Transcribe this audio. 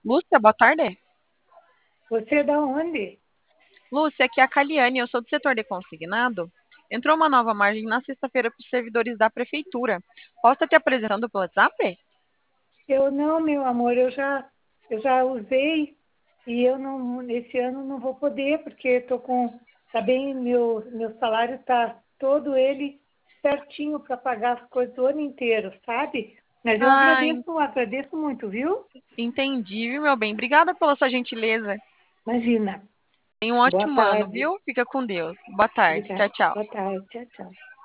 Lúcia, boa tarde. Você é da onde? Lúcia, aqui é a Caliane, eu sou do setor de consignado. Entrou uma nova margem na sexta-feira para os servidores da prefeitura. Posso estar te apresentando pelo WhatsApp? Eu não, meu amor, eu já usei e eu não, esse ano não vou poder, porque estou com, tá bem, meu salário está todo ele certinho para pagar as coisas o ano inteiro, sabe? Mas eu Ah, agradeço muito, viu? entendi, viu, meu bem? Obrigada pela sua gentileza. Imagina. Tenha um Boa ótimo ano, tarde. viu? Fica com Deus. Boa tarde. Tchau, Obrigada. tchau. Boa tarde. Tchau, tchau.